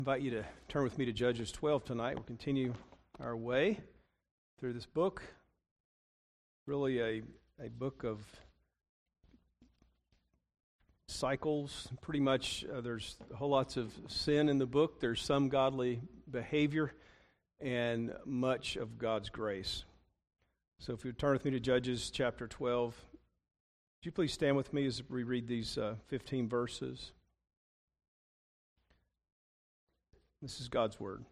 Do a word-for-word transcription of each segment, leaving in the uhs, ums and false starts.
I invite you to turn with me to Judges twelve tonight. We'll continue our way through this book. Really a, a book of cycles. Pretty much uh, there's whole lots of sin in the book. There's some godly behavior and much of God's grace. So if you turn with me to Judges chapter twelve, would you please stand with me as we read these uh, fifteen verses? This is God's word.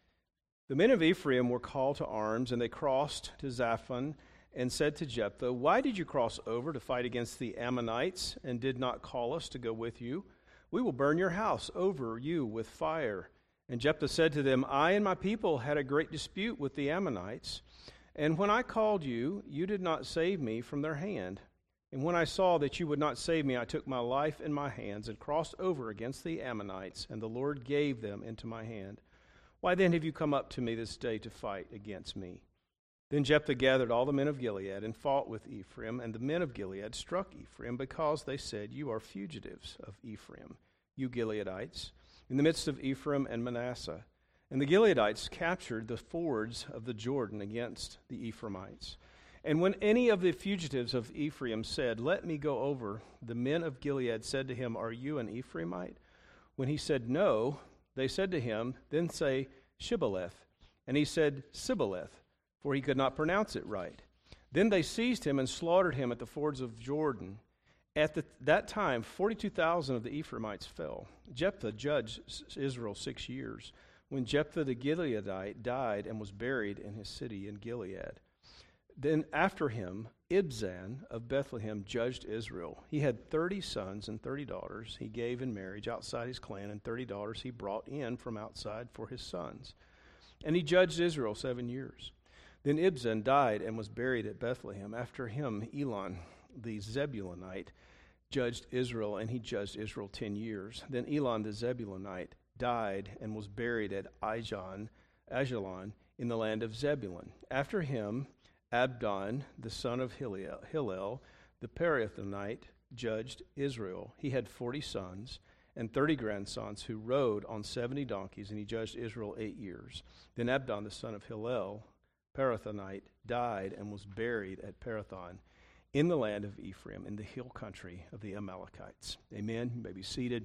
The men of Ephraim were called to arms, and they crossed to Zaphon and said to Jephthah, "Why did you cross over to fight against the Ammonites and did not call us to go with you? We will burn your house over you with fire." And Jephthah said to them, "I and my people had a great dispute with the Ammonites, and when I called you, you did not save me from their hand. And when I saw that you would not save me, I took my life in my hands and crossed over against the Ammonites, and the Lord gave them into my hand. Why then have you come up to me this day to fight against me?" Then Jephthah gathered all the men of Gilead and fought with Ephraim, and the men of Gilead struck Ephraim because they said, "You are fugitives of Ephraim, you Gileadites, in the midst of Ephraim and Manasseh." And the Gileadites captured the fords of the Jordan against the Ephraimites. And when any of the fugitives of Ephraim said, "Let me go over," the men of Gilead said to him, "Are you an Ephraimite?" When he said, "No," they said to him, "Then say Shibboleth." And he said, "Sibboleth," for he could not pronounce it right. Then they seized him and slaughtered him at the fords of Jordan. At the, that time, forty-two thousand of the Ephraimites fell. Jephthah judged Israel six years. When Jephthah the Gileadite died and was buried in his city in Gilead. Then after him, Ibzan of Bethlehem judged Israel. He had thirty sons and thirty daughters he gave in marriage outside his clan, and thirty daughters he brought in from outside for his sons. And he judged Israel seven years. Then Ibzan died and was buried at Bethlehem. After him, Elon the Zebulunite judged Israel, and he judged Israel ten years. Then Elon the Zebulunite died and was buried at Ijon, Ajalon in the land of Zebulun. After him, Abdon, the son of Hillel, Hillel, the Parathonite, judged Israel. He had forty sons and thirty grandsons who rode on seventy donkeys, and he judged Israel eight years. Then Abdon, the son of Hillel, Parathonite, died and was buried at Parathon in the land of Ephraim, in the hill country of the Amalekites. Amen. You may be seated.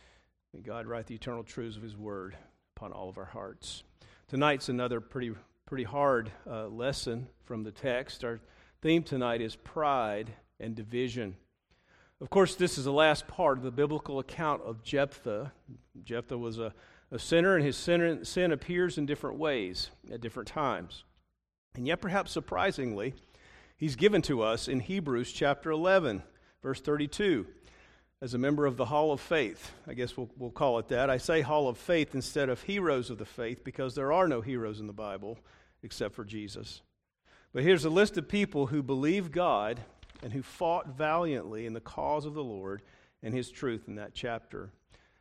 May God write the eternal truths of his word upon all of our hearts. Tonight's another pretty pretty hard uh, lesson from the text. Our theme tonight is pride and division. Of course, this is the last part of the biblical account of Jephthah. Jephthah was a, a sinner, and his sin, sin appears in different ways at different times. And yet, perhaps surprisingly, he's given to us in Hebrews chapter eleven, verse thirty-two. As a member of the Hall of Faith, I guess we'll, we'll call it that. I say Hall of Faith instead of Heroes of the Faith because there are no heroes in the Bible except for Jesus. But here's a list of people who believe God and who fought valiantly in the cause of the Lord and his truth in that chapter.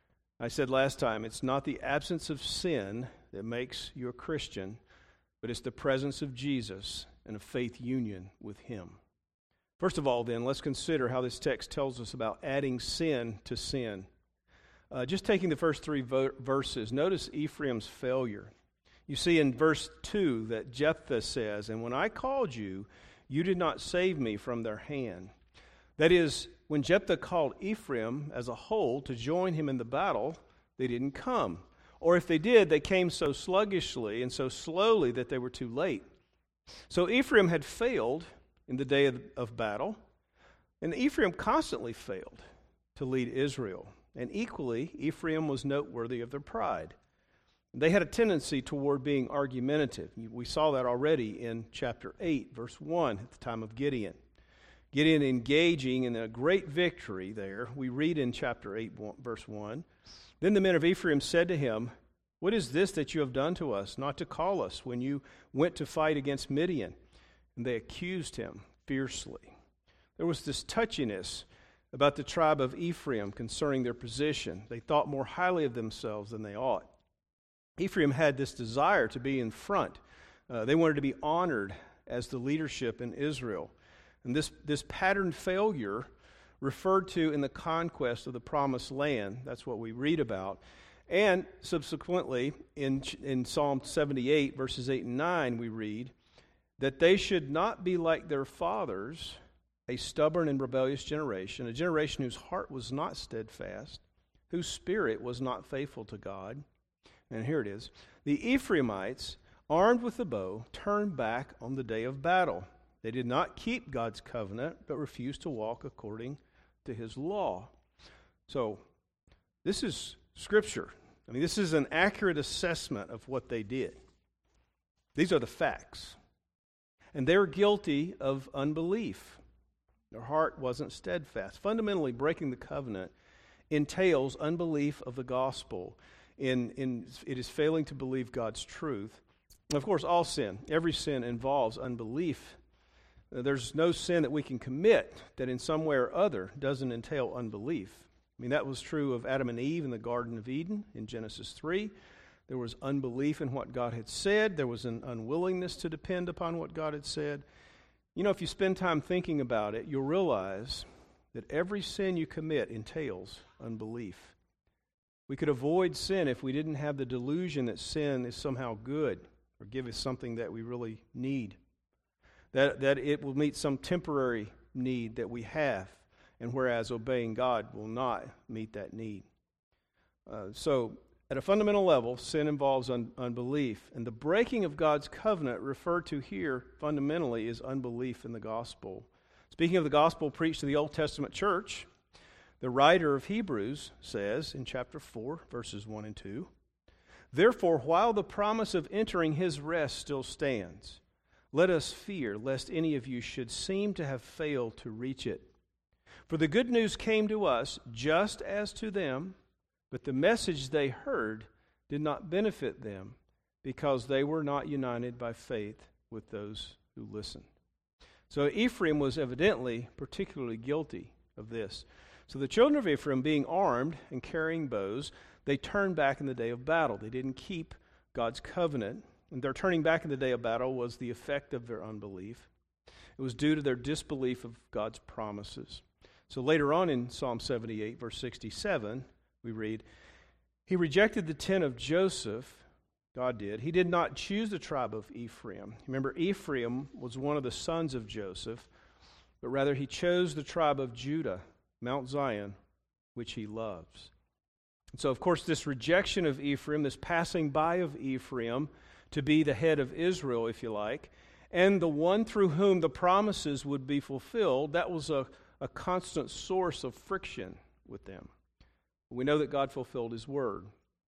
I said last time, it's not the absence of sin that makes you a Christian, but it's the presence of Jesus and a faith union with him. First of all, then, let's consider how this text tells us about adding sin to sin. Uh, just taking the first three vo- verses, notice Ephraim's failure. You see in verse two that Jephthah says, "And when I called you, you did not save me from their hand." That is, when Jephthah called Ephraim as a whole to join him in the battle, they didn't come. Or if they did, they came so sluggishly and so slowly that they were too late. So Ephraim had failed in the day of, of battle, and Ephraim constantly failed to lead Israel. And equally, Ephraim was noteworthy of their pride. They had a tendency toward being argumentative. We saw that already in chapter eight, verse one, at the time of Gideon. Gideon engaging in a great victory there. We read in chapter eight, verse one, "Then the men of Ephraim said to him, 'What is this that you have done to us, not to call us when you went to fight against Midian?' And they accused him fiercely." There was this touchiness about the tribe of Ephraim concerning their position. They thought more highly of themselves than they ought. Ephraim had this desire to be in front. Uh, they wanted to be honored as the leadership in Israel. And this, this patterned failure referred to in the conquest of the promised land, that's what we read about, And subsequently, in, in Psalm seventy-eight, verses eight and nine, we read that they should not be like their fathers, a stubborn and rebellious generation, a generation whose heart was not steadfast, whose spirit was not faithful to God. And here it is. The Ephraimites, armed with the bow, turned back on the day of battle. They did not keep God's covenant, but refused to walk according to his law. So, this is Scripture. I mean, this is an accurate assessment of what they did. These are the facts. And they're guilty of unbelief. Their heart wasn't steadfast. Fundamentally, breaking the covenant entails unbelief of the gospel. In, in, it is failing to believe God's truth. Of course, all sin, every sin involves unbelief. There's no sin that we can commit that in some way or other doesn't entail unbelief. I mean, that was true of Adam and Eve in the Garden of Eden in Genesis three. There was unbelief in what God had said. There was an unwillingness to depend upon what God had said. You know, if you spend time thinking about it, you'll realize that every sin you commit entails unbelief. We could avoid sin if we didn't have the delusion that sin is somehow good or give us something that we really need. That, that it will meet some temporary need that we have, and whereas obeying God will not meet that need. Uh, so, at a fundamental level, sin involves un- unbelief, and the breaking of God's covenant referred to here fundamentally is unbelief in the gospel. Speaking of the gospel preached to the Old Testament church, the writer of Hebrews says in chapter four, verses one and two, "Therefore, while the promise of entering his rest still stands, let us fear lest any of you should seem to have failed to reach it. For the good news came to us just as to them, but the message they heard did not benefit them because they were not united by faith with those who listened." So Ephraim was evidently particularly guilty of this. So the children of Ephraim, being armed and carrying bows, they turned back in the day of battle. They didn't keep God's covenant. And their turning back in the day of battle was the effect of their unbelief. It was due to their disbelief of God's promises. So later on in Psalm seventy-eight, verse sixty-seven, we read, "He rejected the tent of Joseph," God did. "He did not choose the tribe of Ephraim." Remember, Ephraim was one of the sons of Joseph, but rather he chose the tribe of Judah, Mount Zion, which he loves. And so, of course, this rejection of Ephraim, this passing by of Ephraim to be the head of Israel, if you like, and the one through whom the promises would be fulfilled, that was a, a constant source of friction with them. We know that God fulfilled his word,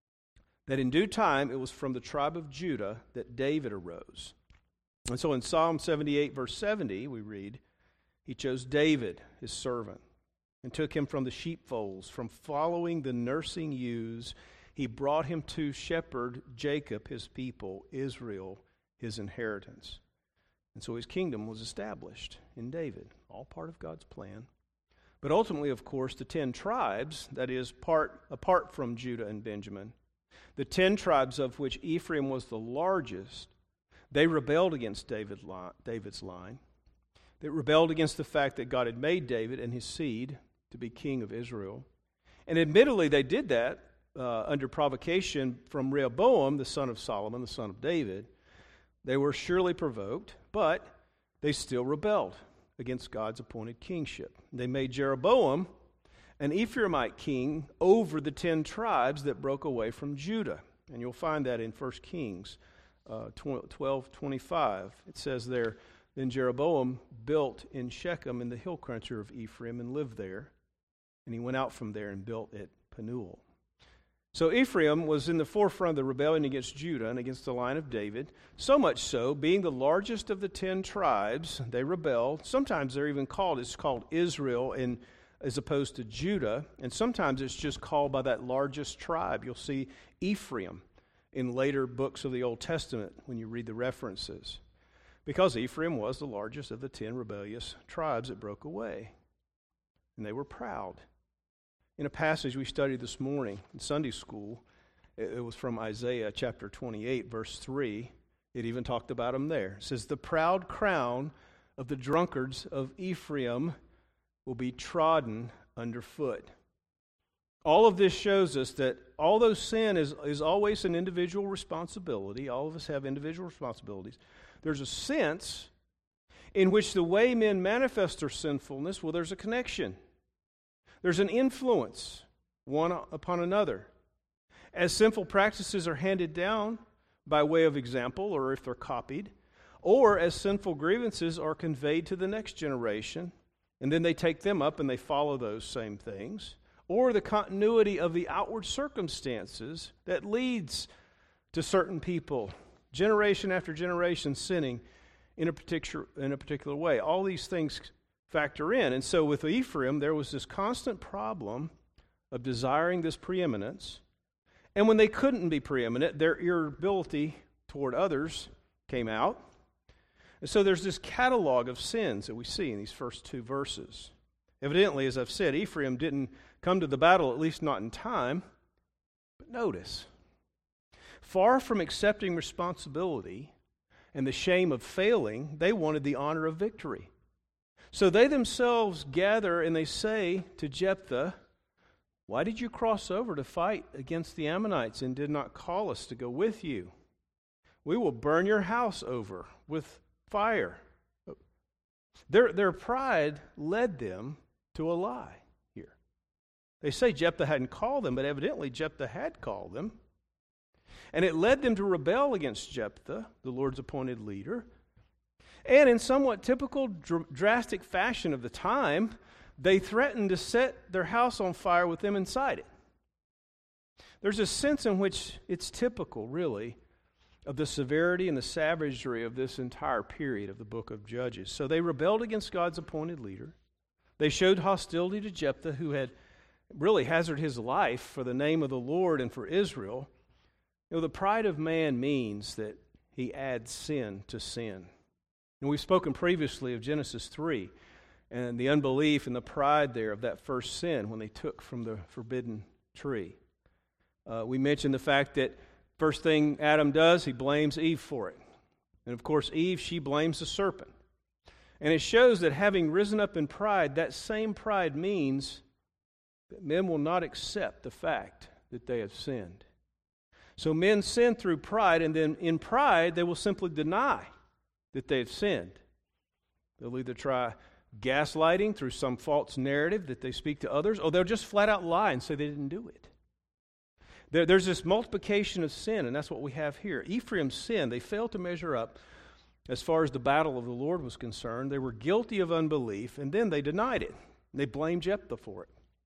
that in due time it was from the tribe of Judah that David arose. And so in Psalm seventy-eight, verse seventy, we read, "He chose David, his servant, and took him from the sheepfolds, from following the nursing ewes. He brought him to shepherd Jacob, his people, Israel, his inheritance." And so his kingdom was established in David, all part of God's plan. But ultimately, of course, the ten tribes, that is, part apart from Judah and Benjamin, the ten tribes of which Ephraim was the largest, they rebelled against David, David's line. They rebelled against the fact that God had made David and his seed to be king of Israel. And admittedly, they did that uh, under provocation from Rehoboam, the son of Solomon, the son of David. They were surely provoked, but they still rebelled against God's appointed kingship. They made Jeroboam an Ephraimite king over the ten tribes that broke away from Judah. And you'll find that in First Kings uh, twelve twenty-five. It says there, "Then Jeroboam built in Shechem in the hill country of Ephraim and lived there. And he went out from there and built at Penuel." So Ephraim was in the forefront of the rebellion against Judah and against the line of David. So much so, being the largest of the ten tribes, they rebelled. Sometimes they're even called, it's called Israel in, as opposed to Judah. And sometimes it's just called by that largest tribe. You'll see Ephraim in later books of the Old Testament when you read the references. Because Ephraim was the largest of the ten rebellious tribes that broke away. And they were proud. In a passage we studied this morning in Sunday school, it was from Isaiah chapter twenty-eight, verse three. It even talked about them there. It says, "The proud crown of the drunkards of Ephraim will be trodden underfoot." All of this shows us that although sin is, is always an individual responsibility, all of us have individual responsibilities, there's a sense in which the way men manifest their sinfulness, well, there's a connection. There's an influence one upon another. As sinful practices are handed down by way of example, or if they're copied, or as sinful grievances are conveyed to the next generation, and then they take them up and they follow those same things, or the continuity of the outward circumstances that leads to certain people, generation after generation, sinning in a particular in a particular way. All these things factor in. And so with Ephraim, there was this constant problem of desiring this preeminence. And when they couldn't be preeminent, their irritability toward others came out. And so there's this catalog of sins that we see in these first two verses. Evidently, as I've said, Ephraim didn't come to the battle, at least not in time. But notice, far from accepting responsibility and the shame of failing, they wanted the honor of victory. So they themselves gather and they say to Jephthah, "Why did you cross over to fight against the Ammonites and did not call us to go with you? We will burn your house over with fire." Their, their pride led them to a lie here. They say Jephthah hadn't called them, but evidently Jephthah had called them. And it led them to rebel against Jephthah, the Lord's appointed leader. And in somewhat typical dr- drastic fashion of the time, they threatened to set their house on fire with them inside it. There's a sense in which it's typical, really, of the severity and the savagery of this entire period of the book of Judges. So they rebelled against God's appointed leader. They showed hostility to Jephthah, who had really hazarded his life for the name of the Lord and for Israel. You know, the pride of man means that he adds sin to sin. And we've spoken previously of Genesis three and the unbelief and the pride there of that first sin when they took from the forbidden tree. Uh, we mentioned the fact that first thing Adam does, he blames Eve for it. And of course, Eve, she blames the serpent. And it shows that having risen up in pride, that same pride means that men will not accept the fact that they have sinned. So men sin through pride, and then in pride, they will simply deny that they have sinned. They'll either try gaslighting through some false narrative that they speak to others, or they'll just flat out lie and say they didn't do it. There, there's this multiplication of sin, and that's what we have here. Ephraim's sin, they failed to measure up as far as the battle of the Lord was concerned. They were guilty of unbelief, and then they denied it. They blamed Jephthah for it.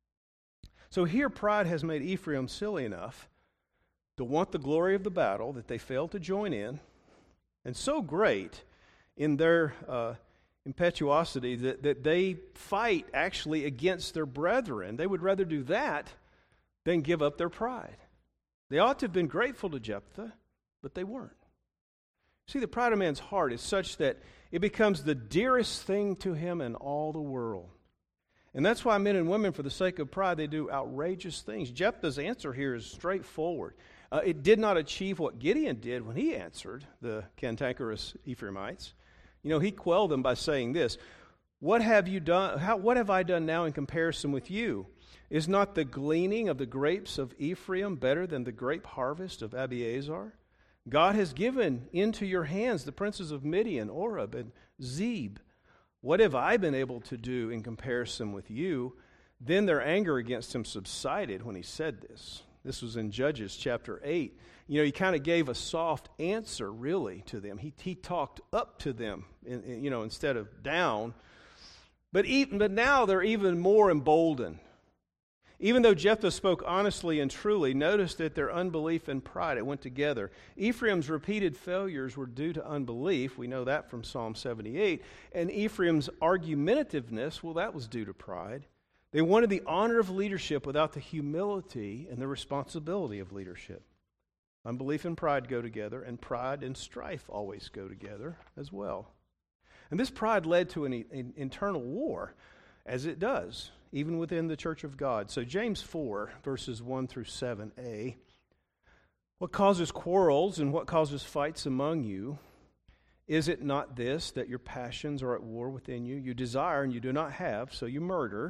So here pride has made Ephraim silly enough to want the glory of the battle that they failed to join in, and so great in their uh, impetuosity that, that they fight actually against their brethren. They would rather do that than give up their pride. They ought to have been grateful to Jephthah, but they weren't. See, the pride of man's heart is such that it becomes the dearest thing to him in all the world. And that's why men and women, for the sake of pride, they do outrageous things. Jephthah's answer here is straightforward. Uh, it did not achieve what Gideon did when he answered the cantankerous Ephraimites. You know, he quelled them by saying this, "What have you done? How, what have I done now in comparison with you? Is not the gleaning of the grapes of Ephraim better than the grape harvest of Abiezer? God has given into your hands the princes of Midian, Oreb, and Zeb. What have I been able to do in comparison with you?" Then their anger against him subsided when he said this. This was in Judges chapter eight. You know, he kind of gave a soft answer, really, to them. He he talked up to them, in, in, you know, instead of down. But even but now they're even more emboldened. Even though Jephthah spoke honestly and truly, notice that their unbelief and pride, it went together. Ephraim's repeated failures were due to unbelief. We know that from Psalm seventy-eight. And Ephraim's argumentativeness, well, that was due to pride. They wanted the honor of leadership without the humility and the responsibility of leadership. Unbelief and pride go together, and pride and strife always go together as well. And this pride led to an, an internal war, as it does, even within the church of God. So James four, verses one through seven a, "What causes quarrels and what causes fights among you? Is it not this, that your passions are at war within you? You desire and you do not have, so you murder.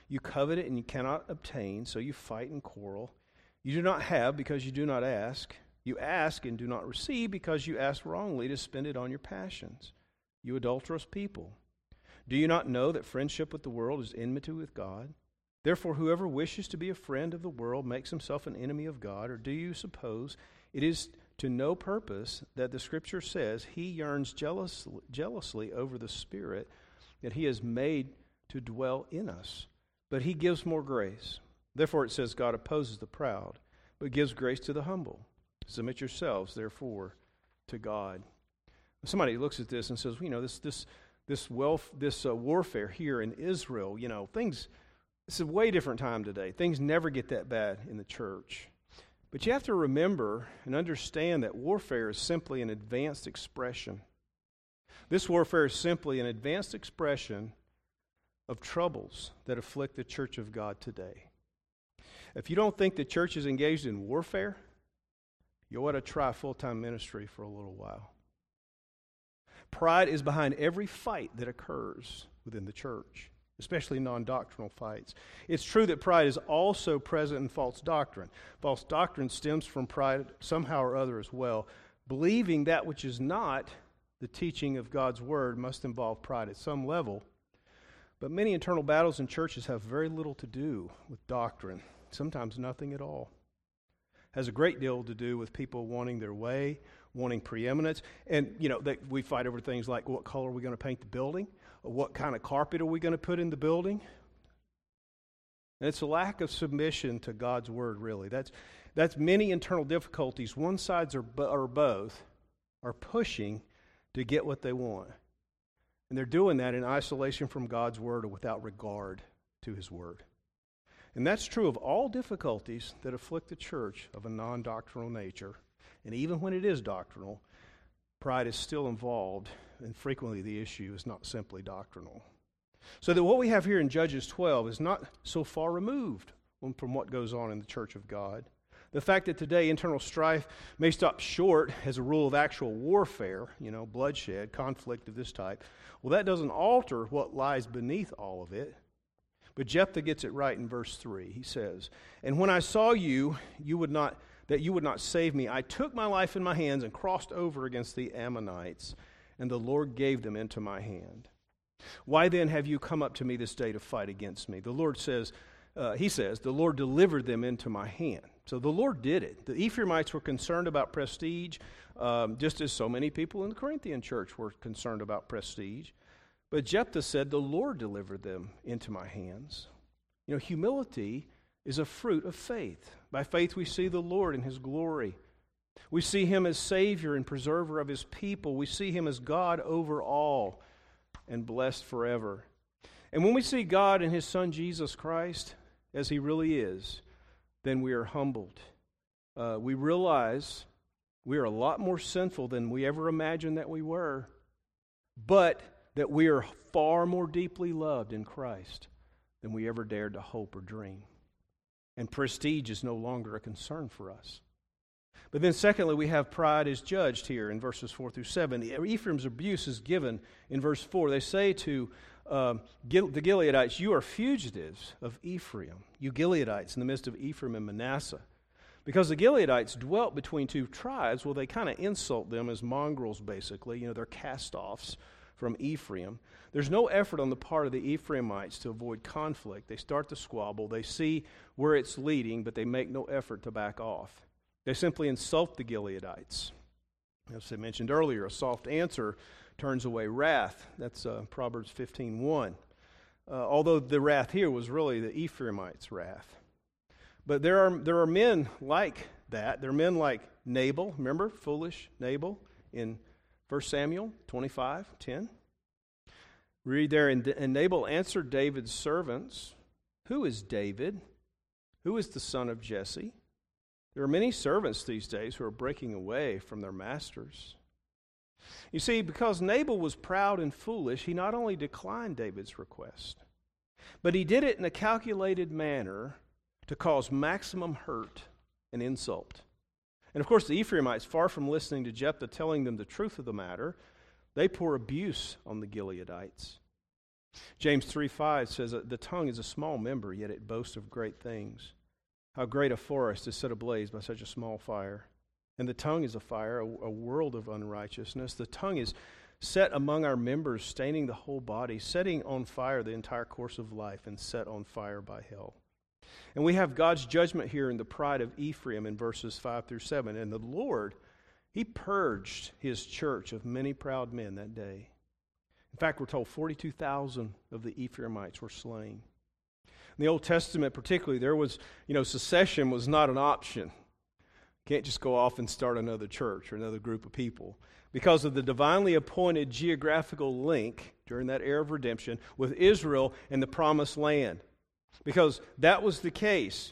You covet it and you cannot obtain, so you fight and quarrel. You do not have because you do not ask. You ask and do not receive because you ask wrongly to spend it on your passions. You adulterous people. Do you not know that friendship with the world is enmity with God? Therefore, whoever wishes to be a friend of the world makes himself an enemy of God. Or do you suppose it is to no purpose that the Scripture says he yearns jealous, jealously over the Spirit that he has made to dwell in us? But he gives more grace. Therefore it says God opposes the proud, but gives grace to the humble. Submit yourselves, therefore, to God. Somebody looks at this and says, well, you know, this this this wealth, this uh, warfare here in Israel, you know, things. It's a way different time today. Things never get that bad in the church. But you have to remember and understand that warfare is simply an advanced expression. This warfare is simply an advanced expression of troubles that afflict the church of God today. If you don't think the church is engaged in warfare, you ought to try full-time ministry for a little while. Pride is behind every fight that occurs within the church, especially non-doctrinal fights. It's true that pride is also present in false doctrine. False doctrine stems from pride somehow or other as well. Believing that which is not the teaching of God's Word must involve pride at some level. But many internal battles in churches have very little to do with doctrine, sometimes nothing at all. It has a great deal to do with people wanting their way, wanting preeminence. And, you know, they, we fight over things like what color are we going to paint the building? Or what kind of carpet are we going to put in the building? And it's a lack of submission to God's Word, really. That's that's many internal difficulties. One side or, or both are pushing to get what they want. And they're doing that in isolation from God's Word or without regard to His Word. And that's true of all difficulties that afflict the church of a non-doctrinal nature. And even when it is doctrinal, pride is still involved, and frequently the issue is not simply doctrinal. So that what we have here in Judges twelve is not so far removed from what goes on in the church of God. The fact that today internal strife may stop short as a rule of actual warfare, you know, bloodshed, conflict of this type, well, that doesn't alter what lies beneath all of it. But Jephthah gets it right in verse three. He says, "And when I saw you, you would not that you would not save me, I took my life in my hands and crossed over against the Ammonites, and the Lord gave them into my hand. Why then have you come up to me this day to fight against me?" The Lord says, uh, he says, "The Lord delivered them into my hand." So the Lord did it. The Ephraimites were concerned about prestige, um, just as so many people in the Corinthian church were concerned about prestige. But Jephthah said, "The Lord delivered them into my hands." You know, humility is a fruit of faith. By faith we see the Lord in His glory. We see Him as Savior and preserver of His people. We see Him as God over all and blessed forever. And when we see God and His Son Jesus Christ as He really is, then we are humbled. Uh, we realize we are a lot more sinful than we ever imagined that we were, but that we are far more deeply loved in Christ than we ever dared to hope or dream. And prestige is no longer a concern for us. But then secondly, we have pride is judged here in verses four through seven. Ephraim's abuse is given in verse four. They say to um, Gil- the Gileadites, "You are fugitives of Ephraim, you Gileadites in the midst of Ephraim and Manasseh." Because the Gileadites dwelt between two tribes, well, they kind of insult them as mongrels, basically. You know, they're cast-offs from Ephraim. There's no effort on the part of the Ephraimites to avoid conflict. They start the squabble. They see where it's leading, but they make no effort to back off. They simply insult the Gileadites. As I mentioned earlier, a soft answer turns away wrath. That's uh, Proverbs fifteen one. Uh, although the wrath here was really the Ephraimites' wrath. But there are there are men like that. There are men like Nabal. Remember, foolish Nabal in First Samuel twenty-five ten. Read there, and, and Nabal answered David's servants, "Who is David? Who is the son of Jesse?" There are many servants these days who are breaking away from their masters. You see, because Nabal was proud and foolish, he not only declined David's request, but he did it in a calculated manner to cause maximum hurt and insult. And of course, the Ephraimites, far from listening to Jephthah telling them the truth of the matter, they pour abuse on the Gileadites. James three five says, the tongue is a small member, yet it boasts of great things. How great a forest is set ablaze by such a small fire. And the tongue is a fire, a, a world of unrighteousness. The tongue is set among our members, staining the whole body, setting on fire the entire course of life, and set on fire by hell. And we have God's judgment here in the pride of Ephraim in verses five through seven. And the Lord, He purged His church of many proud men that day. In fact, we're told forty-two thousand of the Ephraimites were slain. In the Old Testament particularly, there was, you know, secession was not an option. You can't just go off and start another church or another group of people. Because of the divinely appointed geographical link during that era of redemption with Israel and the Promised Land. Because that was the case.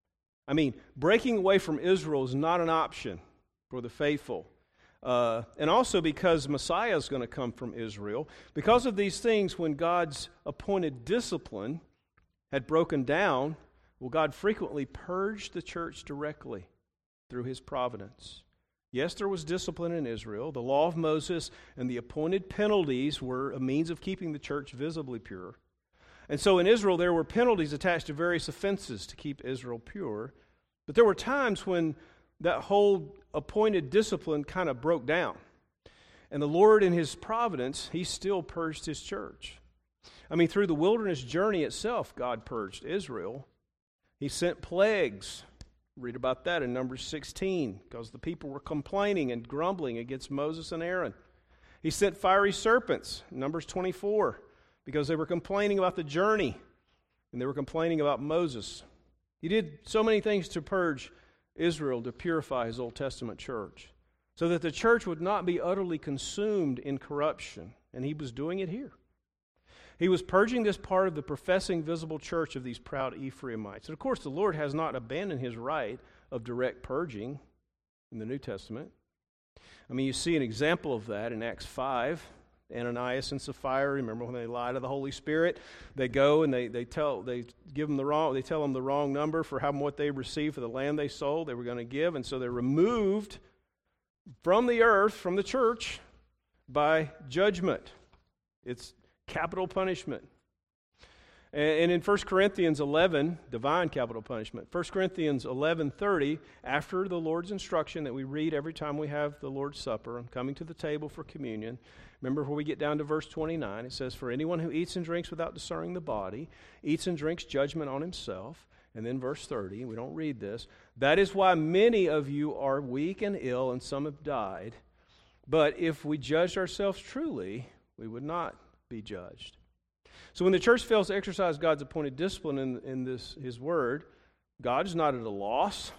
I mean, breaking away from Israel is not an option for the faithful. Uh, and also because Messiah is going to come from Israel. Because of these things, when God's appointed discipline had broken down, well, God frequently purged the church directly through His providence. Yes, there was discipline in Israel. The law of Moses and the appointed penalties were a means of keeping the church visibly pure. And so in Israel, there were penalties attached to various offenses to keep Israel pure. But there were times when that whole appointed discipline kind of broke down. And the Lord, in His providence, He still purged His church. I mean, through the wilderness journey itself, God purged Israel. He sent plagues. Read about that in Numbers sixteen, because the people were complaining and grumbling against Moses and Aaron. He sent fiery serpents, Numbers twenty-four, because they were complaining about the journey, and they were complaining about Moses. He did so many things to purge Israel, to purify His Old Testament church, so that the church would not be utterly consumed in corruption, and He was doing it here. He was purging this part of the professing visible church of these proud Ephraimites. And of course, the Lord has not abandoned His right of direct purging in the New Testament. I mean, you see an example of that in Acts five. Ananias and Sapphira, remember when they lie to the Holy Spirit? They go and they, they tell they give them the wrong they tell them the wrong number for how what they received for the land they sold they were going to give, and so they're removed from the earth, from the church, by judgment. It's capital punishment. And in First Corinthians eleven, divine capital punishment. First Corinthians eleven thirty, after the Lord's instruction that we read every time we have the Lord's Supper and coming to the table for communion, remember when we get down to verse twenty-nine, it says, "For anyone who eats and drinks without discerning the body, eats and drinks judgment on himself." And then verse thirty, we don't read this, "That is why many of you are weak and ill, and some have died. But if we judged ourselves truly, we would not be judged." So when the church fails to exercise God's appointed discipline in, in this His Word, God is not at a loss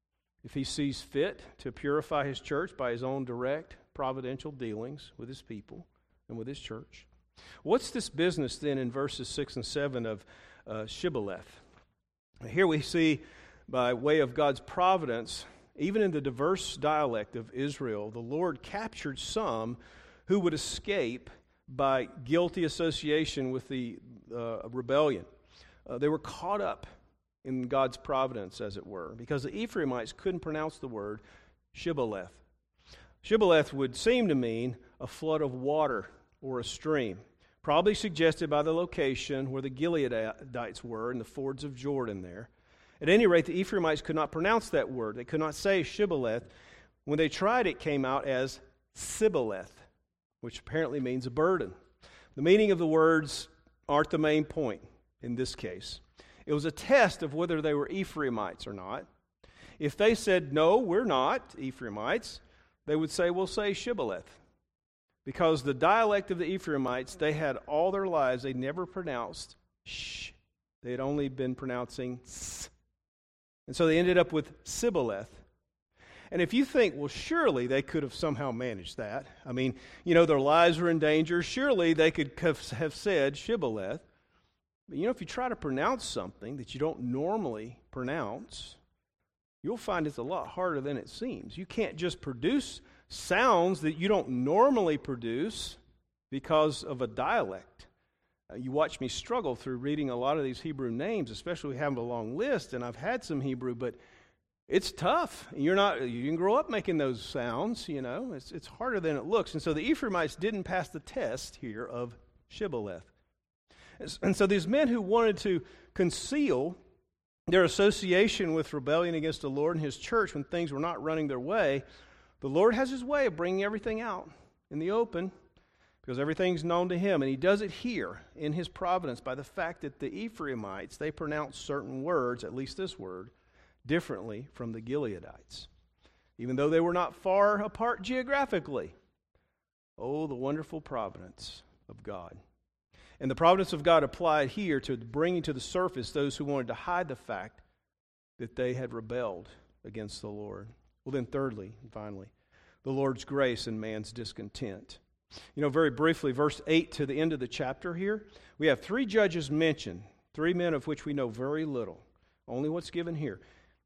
if He sees fit to purify His church by His own direct providential dealings with His people and with His church. What's this business then in verses six and seven of uh, Shibboleth? Here we see, by way of God's providence, even in the diverse dialect of Israel, the Lord captured some who would escape by guilty association with the uh, rebellion. Uh, they were caught up in God's providence, as it were, because the Ephraimites couldn't pronounce the word Shibboleth. Shibboleth would seem to mean a flood of water or a stream, probably suggested by the location where the Gileadites were in the fords of Jordan there. At any rate, the Ephraimites could not pronounce that word. They could not say Shibboleth. When they tried, it came out as Sibboleth, which apparently means a burden. The meaning of the words aren't the main point in this case. It was a test of whether they were Ephraimites or not. If they said, "No, we're not Ephraimites," they would say, "We'll say Shibboleth." Because the dialect of the Ephraimites, they had all their lives, they never pronounced sh. They had only been pronouncing s. And so they ended up with Sibboleth. And if you think, well, surely they could have somehow managed that. I mean, you know, their lives were in danger. Surely they could have said Shibboleth. But, you know, if you try to pronounce something that you don't normally pronounce, you'll find it's a lot harder than it seems. You can't just produce sounds that you don't normally produce because of a dialect. Uh, you watch me struggle through reading a lot of these Hebrew names, especially we have a long list, and I've had some Hebrew, but it's tough. You're not. You can grow up making those sounds, you know. It's, it's harder than it looks. And so the Ephraimites didn't pass the test here of Shibboleth. And so these men who wanted to conceal their association with rebellion against the Lord and His church when things were not running their way, the Lord has His way of bringing everything out in the open because everything's known to Him. And He does it here in His providence by the fact that the Ephraimites, they pronounce certain words, at least this word, differently from the Gileadites, even though they were not far apart geographically. Oh, the wonderful providence of God. And the providence of God applied here to bringing to the surface those who wanted to hide the fact that they had rebelled against the Lord. Well, then thirdly, and finally, the Lord's grace and man's discontent. You know, very briefly, verse eight to the end of the chapter here, we have three judges mentioned, three men of which we know very little, only what's given here.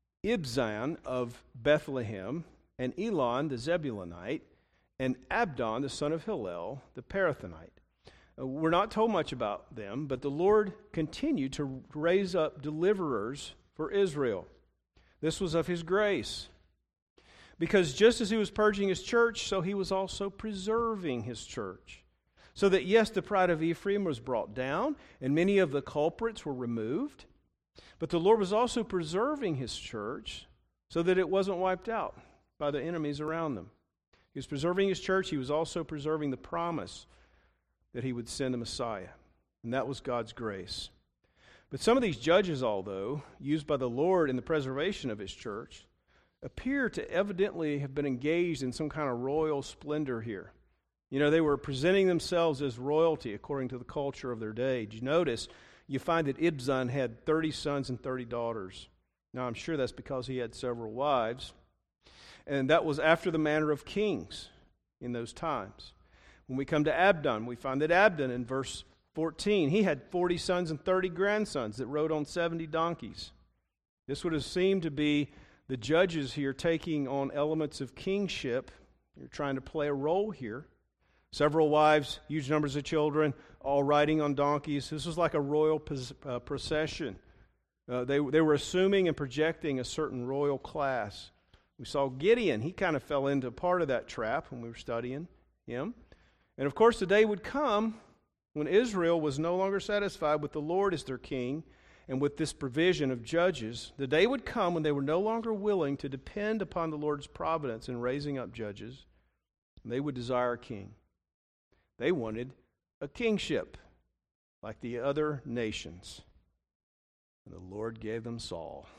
Ibzan of Bethlehem, and Elon the Zebulunite, and Abdon the son of Hillel the Parathonite. We're not told much about them, but the Lord continued to raise up deliverers for Israel. This was of His grace. Because just as He was purging His church, so He was also preserving His church. So that, yes, the pride of Ephraim was brought down, and many of the culprits were removed. But the Lord was also preserving His church so that it wasn't wiped out by the enemies around them. He was preserving His church. He was also preserving the promise that He would send a Messiah. And that was God's grace. But some of these judges, although used by the Lord in the preservation of His church, appear to evidently have been engaged in some kind of royal splendor here. You know, they were presenting themselves as royalty according to the culture of their day. Did you notice, you find that Ibzan had thirty sons and thirty daughters. Now, I'm sure that's because he had several wives. And that was after the manner of kings in those times. When we come to Abdon, we find that Abdon in verse fourteen, he had forty sons and thirty grandsons that rode on seventy donkeys. This would have seemed to be the judges here taking on elements of kingship. They're trying to play a role here. Several wives, huge numbers of children, all riding on donkeys. This was like a royal uh, procession. Uh, they, they were assuming and projecting a certain royal class. We saw Gideon. He kind of fell into part of that trap when we were studying him. And of course, the day would come when Israel was no longer satisfied with the Lord as their king and with this provision of judges. The day would come when they were no longer willing to depend upon the Lord's providence in raising up judges. And they would desire a king. They wanted a kingship like the other nations. And the Lord gave them Saul.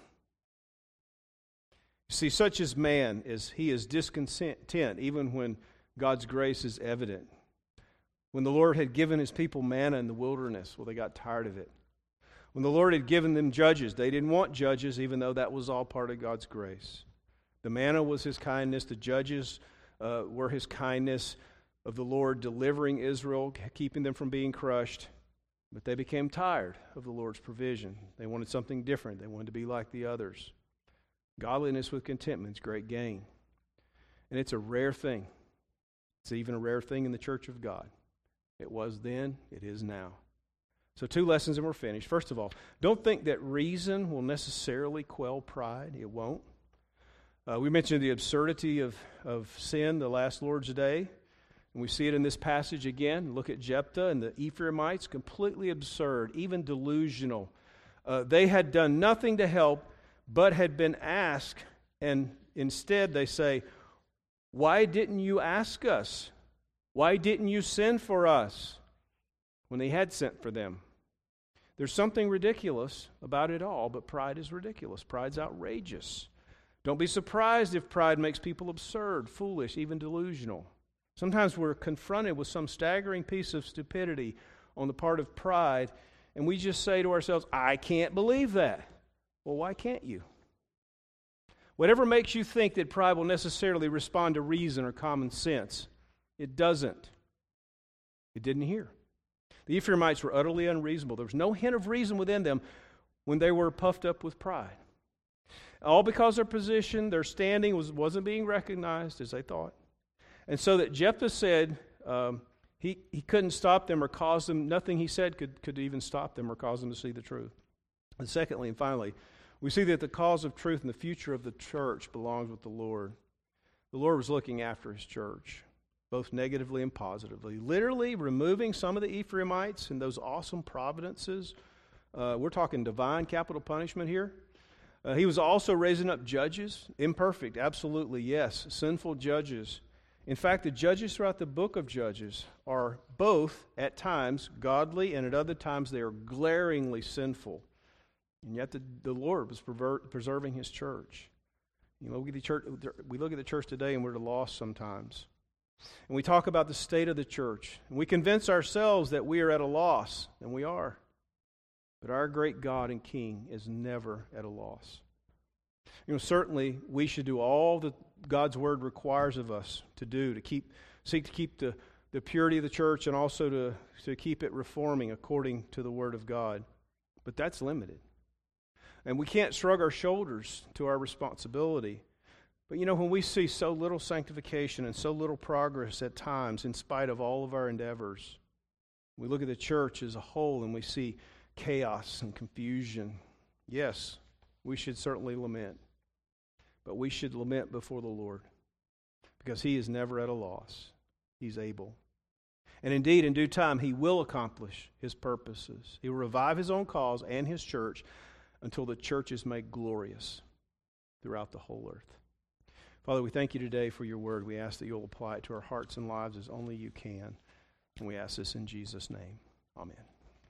You see, such as man is, he is discontent even when God's grace is evident. When the Lord had given His people manna in the wilderness, well, they got tired of it. When the Lord had given them judges, they didn't want judges, even though that was all part of God's grace. The manna was His kindness. The judges uh, were His kindness of the Lord delivering Israel, keeping them from being crushed. But they became tired of the Lord's provision. They wanted something different. They wanted to be like the others. Godliness with contentment is great gain. And it's a rare thing. It's even a rare thing in the church of God. It was then, it is now. So two lessons and we're finished. First of all, don't think that reason will necessarily quell pride. It won't. Uh, we mentioned the absurdity of, of sin the last Lord's Day. And we see it in this passage again. Look at Jephthah and the Ephraimites, completely absurd, even delusional. Uh, they had done nothing to help, but had been asked, and instead they say, "Why didn't you ask us? Why didn't you send for us?" When they had sent for them. There's something ridiculous about it all, but pride is ridiculous. Pride's outrageous. Don't be surprised if pride makes people absurd, foolish, even delusional. Sometimes we're confronted with some staggering piece of stupidity on the part of pride, and we just say to ourselves, "I can't believe that." Well, why can't you? Whatever makes you think that pride will necessarily respond to reason or common sense, it doesn't. It didn't here. The Ephraimites were utterly unreasonable. There was no hint of reason within them when they were puffed up with pride. All because their position, their standing was, wasn't being recognized as they thought. And so that Jephthah said um, he, he couldn't stop them or cause them, nothing he said could, could even stop them or cause them to see the truth. And secondly and finally, we see that the cause of truth and the future of the church belongs with the Lord. The Lord was looking after His church. both negatively and positively. Literally removing some of the Ephraimites and those awesome providences. Uh, we're talking divine capital punishment here. Uh, he was also raising up judges, imperfect, absolutely, yes, sinful judges. In fact, the judges throughout the book of Judges are both, at times, godly, and at other times they are glaringly sinful. And yet the, the Lord was pervert, preserving His church. You know, look at the church. We look at the church today and we're lost sometimes. And we talk about the state of the church. And we convince ourselves that we are at a loss, and we are. But our great God and King is never at a loss. You know, certainly we should do all that God's Word requires of us to do, to keep, seek to keep the, the purity of the church and also to, to keep it reforming according to the Word of God. But that's limited. And we can't shrug our shoulders to our responsibility. But you know, when we see so little sanctification and so little progress at times, in spite of all of our endeavors, we look at the church as a whole and we see chaos and confusion. Yes, we should certainly lament. But we should lament before the Lord, because He is never at a loss. He's able. And indeed, in due time, He will accomplish His purposes. He will revive His own cause and His church until the church is made glorious throughout the whole earth. Father, we thank You today for Your word. We ask that You'll apply it to our hearts and lives as only You can. And we ask this in Jesus' name. Amen.